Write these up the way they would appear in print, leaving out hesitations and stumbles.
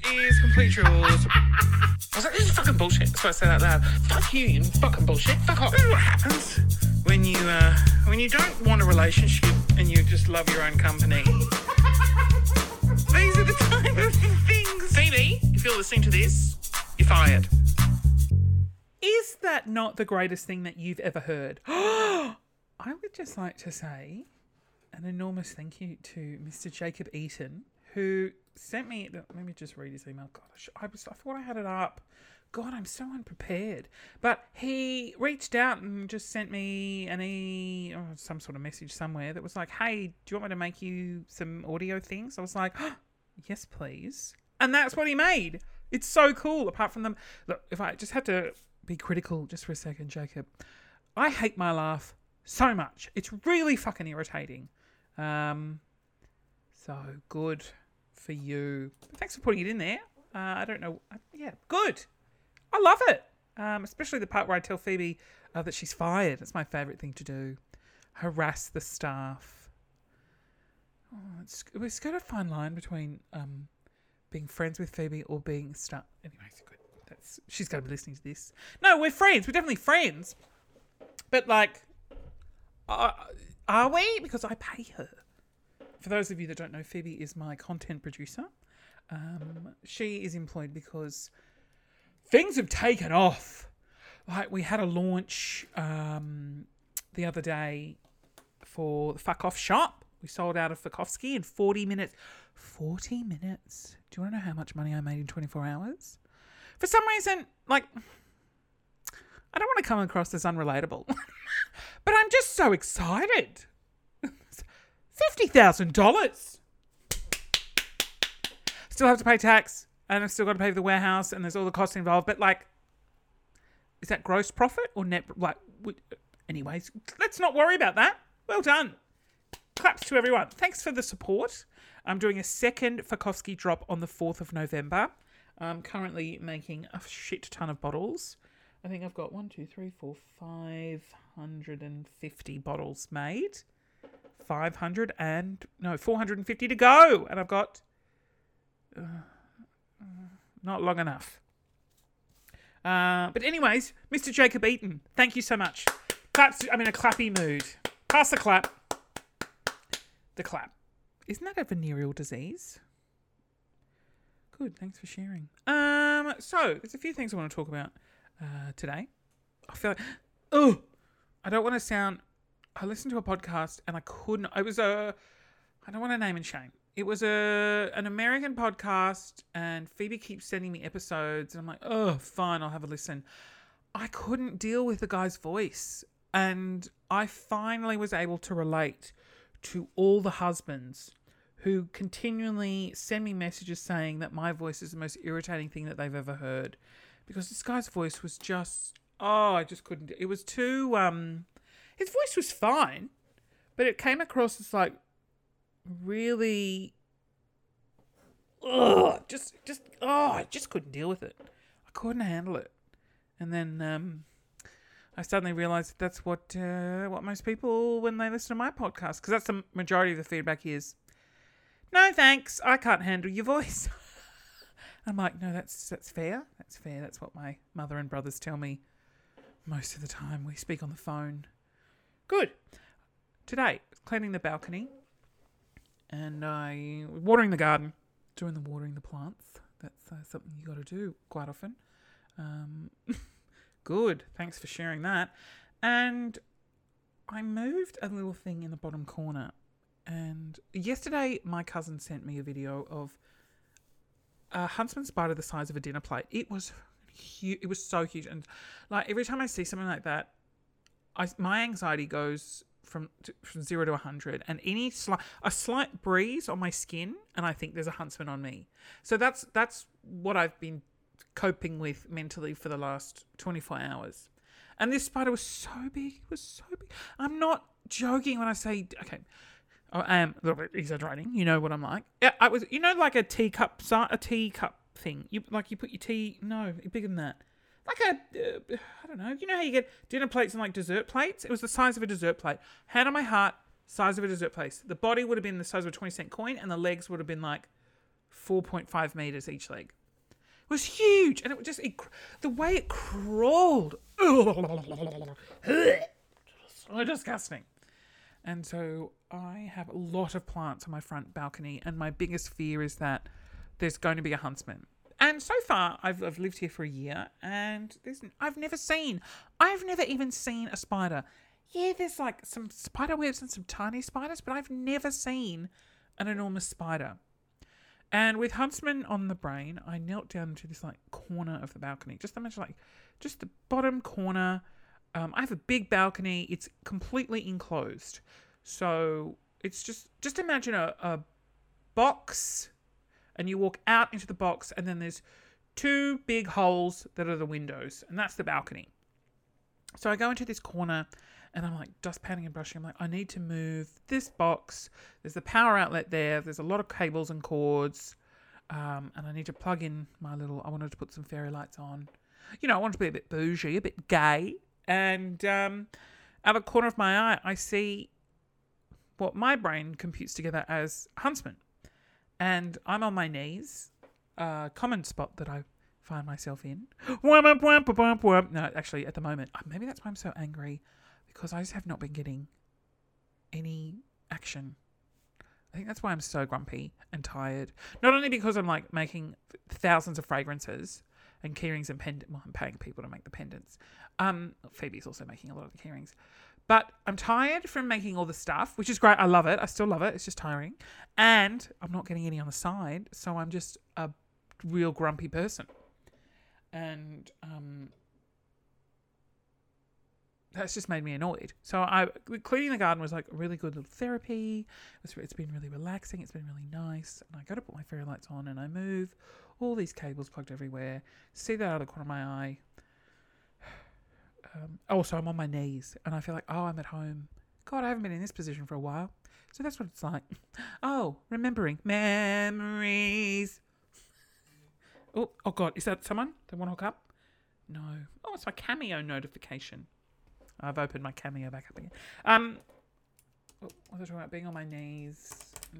is completely yours. I was like, this is fucking bullshit. That's why I said that loud. Fuck you, you fucking bullshit. Fuck off. This is what happens when you don't want a relationship and you just love your own company. These are the type of things. Phoebe, if you're listening to this, you're fired. Is that not the greatest thing that you've ever heard? I would just like to say an enormous thank you to Mr. Jacob Eaton, who sent me... Let me just read his email. God, I thought I had it up. God, I'm so unprepared. But he reached out and just sent me some sort of message somewhere that was like, hey, do you want me to make you some audio things? I was like, oh, yes, please. And that's what he made. It's so cool. Apart from them... Look, if I just had to be critical just for a second, Jacob, I hate my laugh so much. It's really fucking irritating. So good for you. Thanks for putting it in there. I don't know. Yeah, good. I love it. Especially the part where I tell Phoebe that she's fired. It's my favourite thing to do. Harass the staff. Oh, it's got a fine line between being friends with Phoebe or being staff. Anyways, good. She's going to be listening to this. No, we're friends. We're definitely friends. But like, are we? Because I pay her. For those of you that don't know, Phoebe is my content producer. She is employed because things have taken off. Like, we had a launch the other day for the Fuck Off shop. We sold out of Fakowski in 40 minutes. 40 minutes. Do you want to know how much money I made in 24 hours? For some reason, like, I don't want to come across as unrelatable, but I'm just so excited. $50,000. Still have to pay tax, and I've still got to pay for the warehouse, and there's all the costs involved. But like, is that gross profit or net? Like, anyways, let's not worry about that. Well done. Claps to everyone. Thanks for the support. I'm doing a second Fakowski drop on the 4th of November. I'm currently making a shit ton of bottles. I think I've got 550 bottles made. 450 to go. And I've got not long enough. But anyways, Mr. Jacob Eaton, thank you so much. Claps. I'm in a clappy mood. Pass the clap. The clap. Isn't that a venereal disease? Good, thanks for sharing. So there's a few things I want to talk about today. I feel like, I don't want to sound... I listened to a podcast and I couldn't... I don't want to name and shame. It was an American podcast and Phoebe keeps sending me episodes and I'm like, fine, I'll have a listen. I couldn't deal with the guy's voice. And I finally was able to relate to all the husbands who continually send me messages saying that my voice is the most irritating thing that they've ever heard. Because this guy's voice was just... I just couldn't... It was too... his voice was fine, but it came across as like really... I just couldn't deal with it. I couldn't handle it. And then I suddenly realised that's what most people, when they listen to my podcast, because that's the majority of the feedback is, no thanks, I can't handle your voice. I'm like, no, that's fair. That's fair. That's what my mother and brothers tell me most of the time. We speak on the phone. Good. Today, cleaning the balcony and watering the garden, doing the watering the plants. That's something you got to do quite often. Good. Thanks for sharing that. And I moved a little thing in the bottom corner. And yesterday, my cousin sent me a video of a huntsman spider the size of a dinner plate. It was huge. It was so huge. And like every time I see something like that, my anxiety goes from 0 to 100. And a slight breeze on my skin, and I think there's a huntsman on me. So that's what I've been coping with mentally for the last 24 hours. And this spider was so big. It was so big. I'm not joking when I say, okay, I am a little bit exaggerating. You know what I'm like. Yeah, I was, like a teacup thing. You put your tea. No, bigger than that. Like I don't know. You know how you get dinner plates and like dessert plates? It was the size of a dessert plate. Hand on my heart, size of a dessert plate. The body would have been the size of a 20-cent coin, and the legs would have been like 4.5 meters each leg. was huge, and it was just the way it crawled. So disgusting. And so I have a lot of plants on my front balcony, and my biggest fear is that there's going to be a huntsman. And so far, I've lived here for a year, and I've never even seen a spider. Yeah, there's like some spider webs and some tiny spiders, but I've never seen an enormous spider. And with huntsman on the brain, I knelt down into this like corner of the balcony. Just imagine just the bottom corner. I have a big balcony. It's completely enclosed. So it's just imagine a box, and you walk out into the box, and then there's two big holes that are the windows, and that's the balcony. So I go into this corner, and I'm like dust panning and brushing. I'm like, I need to move this box. There's the power outlet there. There's a lot of cables and cords. And I need to plug in I wanted to put some fairy lights on. I wanted to be a bit bougie, a bit gay. And out of the corner of my eye, I see what my brain computes together as huntsman. And I'm on my knees, a common spot that I find myself in. No, actually, at the moment, maybe that's why I'm so angry, because I just have not been getting any action. I think that's why I'm so grumpy and tired. Not only because I'm like making thousands of fragrances and keyrings and pendants. Well, I'm paying people to make the pendants. Phoebe's also making a lot of the keyrings. But I'm tired from making all the stuff, which is great. I love it. I still love it. It's just tiring. And I'm not getting any on the side. So I'm just a real grumpy person. And that's just made me annoyed. So cleaning the garden was like a really good little therapy. It's been really relaxing. It's been really nice. And I go to put my fairy lights on, and I move all these cables plugged everywhere. See that out of the corner of my eye. Also, I'm on my knees, and I feel like, I'm at home. God, I haven't been in this position for a while. So that's what it's like. Remembering memories. Oh God, is that someone? They want to hook up? No. Oh, it's my Cameo notification. I've opened my Cameo back up again. What was I talking about? Being on my knees.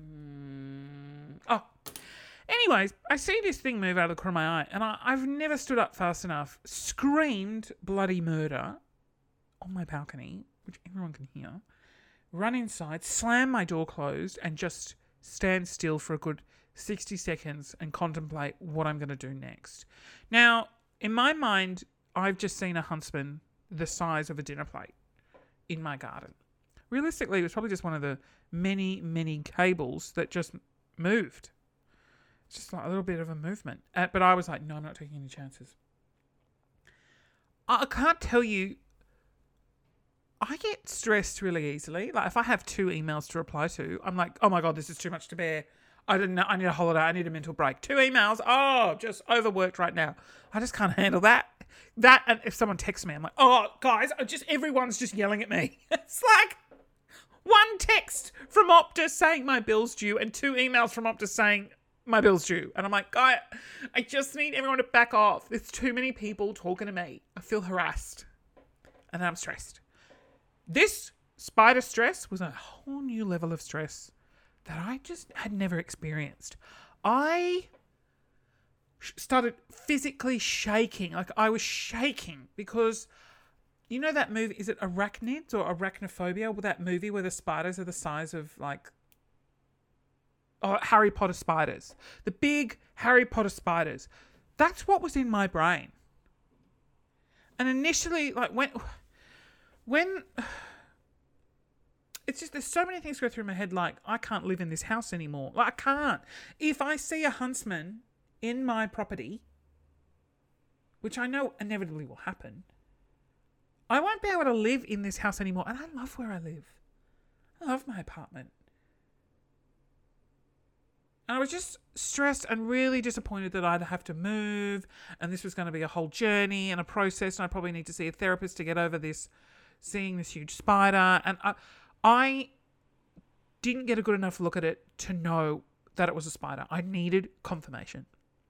Anyways, I see this thing move out of the corner of my eye, and I've never stood up fast enough, screamed bloody murder on my balcony, which everyone can hear, run inside, slam my door closed, and just stand still for a good 60 seconds and contemplate what I'm going to do next. Now, in my mind, I've just seen a huntsman the size of a dinner plate in my garden. Realistically, it was probably just one of the many, many cables that just moved. It's just like a little bit of a movement. But I was like, no, I'm not taking any chances. I can't tell you, I get stressed really easily. Like if I have 2 emails to reply to, I'm like, oh my God, this is too much to bear. I need a holiday. I need a mental break. 2 emails. Just overworked right now. I just can't handle that. And if someone texts me, I'm like, guys, everyone's just yelling at me. It's like 1 text from Optus saying my bill's due and 2 emails from Optus saying my bill's due. And I'm like, I just need everyone to back off. There's too many people talking to me. I feel harassed. And I'm stressed. This spider stress was a whole new level of stress that I just had never experienced. I started physically shaking. Like I was shaking because, you know that movie, is it Arachnids or Arachnophobia? Well, that movie where the spiders are the size of Harry Potter spiders. The big Harry Potter spiders. That's what was in my brain. And initially, when it's just, there's so many things go through my head, like, I can't live in this house anymore. Like, I can't. If I see a huntsman in my property, which I know inevitably will happen, I won't be able to live in this house anymore. And I love where I live. I love my apartment. And I was just stressed and really disappointed that I'd have to move, and this was going to be a whole journey and a process, and I probably need to see a therapist to get over this, seeing this huge spider. And I didn't get a good enough look at it to know that it was a spider. I needed confirmation.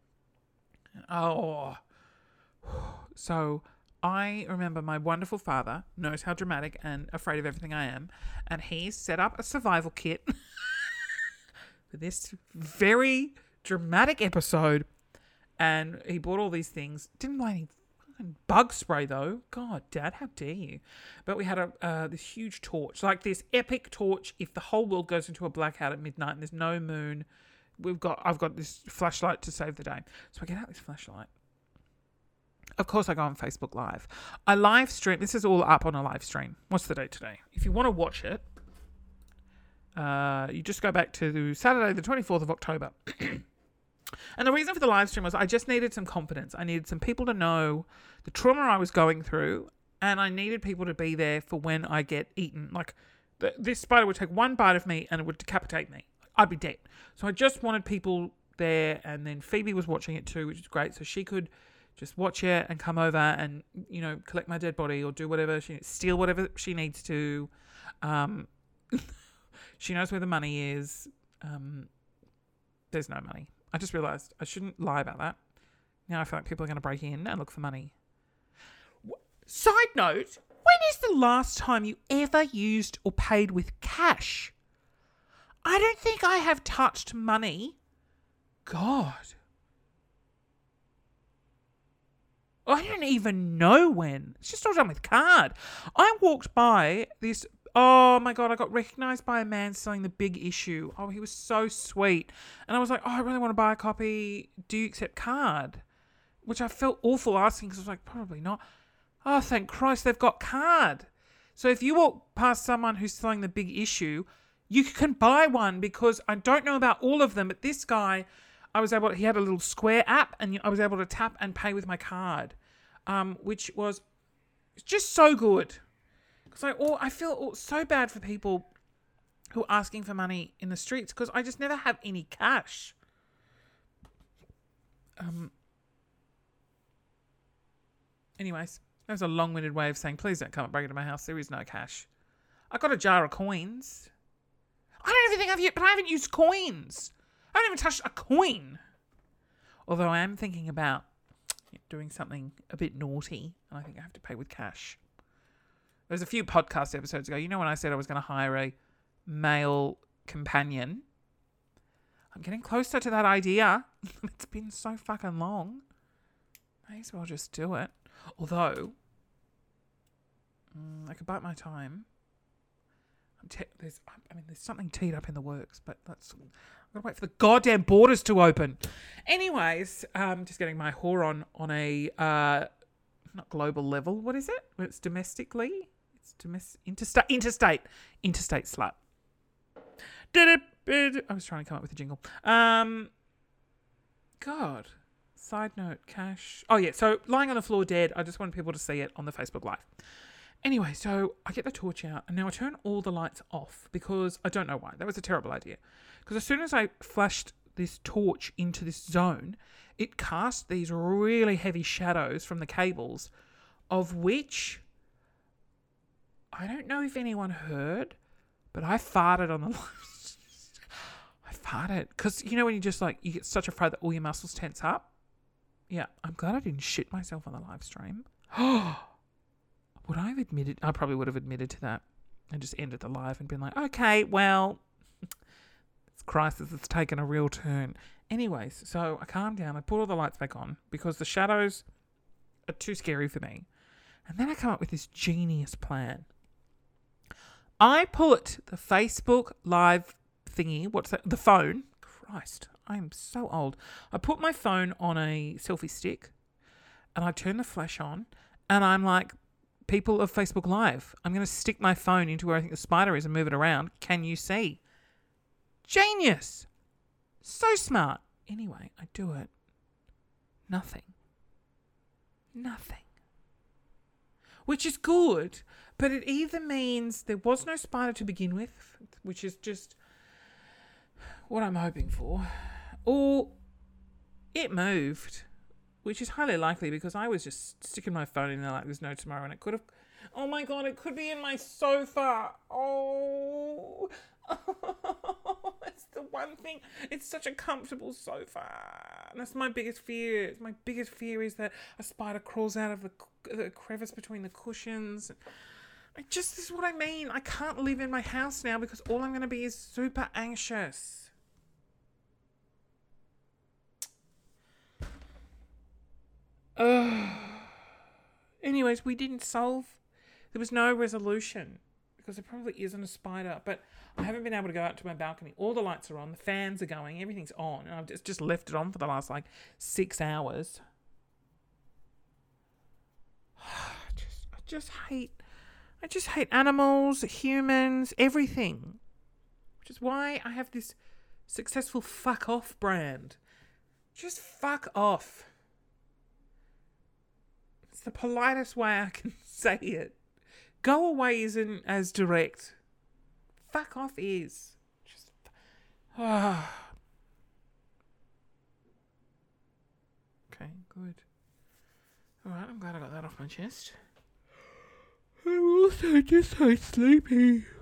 So I remember my wonderful father knows how dramatic and afraid of everything I am, and he set up a survival kit for this very dramatic episode. And he bought all these things. Didn't buy any fucking bug spray though. God, Dad, how dare you? But we had this huge torch, like this epic torch. If the whole world goes into a blackout at midnight and there's no moon, I've got this flashlight to save the day. So I get out this flashlight. Of course, I go on Facebook Live. I live stream. This is all up on a live stream. What's the date today? If you want to watch it, you just go back to Saturday, the 24th of October. And the reason for the live stream was I just needed some confidence. I needed some people to know the trauma I was going through, and I needed people to be there for when I get eaten. Like, this spider would take one bite of me and it would decapitate me. I'd be dead. So I just wanted people there, and then Phoebe was watching it too, which is great. So she could just watch it and come over and, you know, collect my dead body or do whatever steal whatever she needs to. She knows where the money is. There's no money. I just realised I shouldn't lie about that. Now I feel like people are going to break in and look for money. Side note, when is the last time you ever used or paid with cash? I don't think I have touched money. God. I don't even know when. It's just all done with card. I walked by this... Oh my God, I got recognised by a man selling The Big Issue. Oh, he was so sweet. And I was like, oh, I really want to buy a copy. Do you accept card? Which I felt awful asking because I was like, probably not. Oh, thank Christ, they've got card. So if you walk past someone who's selling The Big Issue, you can buy one, because I don't know about all of them, but this guy, he had a little Square app and I was able to tap and pay with my card, which was just so good. Because I feel so bad for people who are asking for money in the streets, because I just never have any cash. Anyways, that was a long-winded way of saying, please don't come and break into my house. There is no cash. I got a jar of coins. I don't even think I've used, but I haven't used coins. I haven't even touched a coin. Although I am thinking about doing something a bit naughty, and I think I have to pay with cash. There was a few podcast episodes ago, you know, when I said I was going to hire a male companion. I'm getting closer to that idea. It's been so fucking long. May as well just do it. Although, I could bite my time. There's something teed up in the works, but I'm going to wait for the goddamn borders to open. Anyways, just getting my whore on a, not global level. What is it? It's domestically. Interstate slut. I was trying to come up with a jingle. God. Side note, cash. Oh yeah, so lying on the floor dead. I just wanted people to see it on the Facebook Live. Anyway, so I get the torch out, and now I turn all the lights off because I don't know why. That was a terrible idea. Because as soon as I flashed this torch into this zone, it cast these really heavy shadows from the cables, of which I don't know if anyone heard, but I farted on the live. I farted. Because, you know, when you just you get such afraid that all your muscles tense up? Yeah, I'm glad I didn't shit myself on the live stream. Would I have admitted? I probably would have admitted to that and just ended the live and been like, okay, well, this crisis has taken a real turn. Anyways, so I calmed down. I put all the lights back on because the shadows are too scary for me. And then I come up with this genius plan. I put the Facebook Live thingy, what's that? The phone. Christ, I'm so old. I put my phone on a selfie stick and I turn the flash on and I'm like, people of Facebook Live, I'm going to stick my phone into where I think the spider is and move it around. Can you see? Genius. So smart. Anyway, I do it. Nothing. Which is good, but it either means there was no spider to begin with, which is just what I'm hoping for, or it moved, which is highly likely because I was just sticking my phone in there like there's no tomorrow, and it could have, oh my God, it could be in my sofa. Oh, it's the one thing. It's such a comfortable sofa. And that's my biggest fear. My biggest fear is that a spider crawls out of the crevice between the cushions. This is what I mean. I can't live in my house now because all I'm going to be is super anxious. Anyways, we didn't solve. There was no resolution because there probably isn't a spider. But I haven't been able to go out to my balcony. All the lights are on. The fans are going. Everything's on. And I've just left it on for the last 6 hours. I just hate animals, humans, everything. Which is why I have this successful fuck off brand. Just fuck off. It's the politest way I can say it. Go away isn't as direct. Fuck off is. Just. Okay, good. Alright, I'm glad I got that off my chest. I'm also just so sleepy.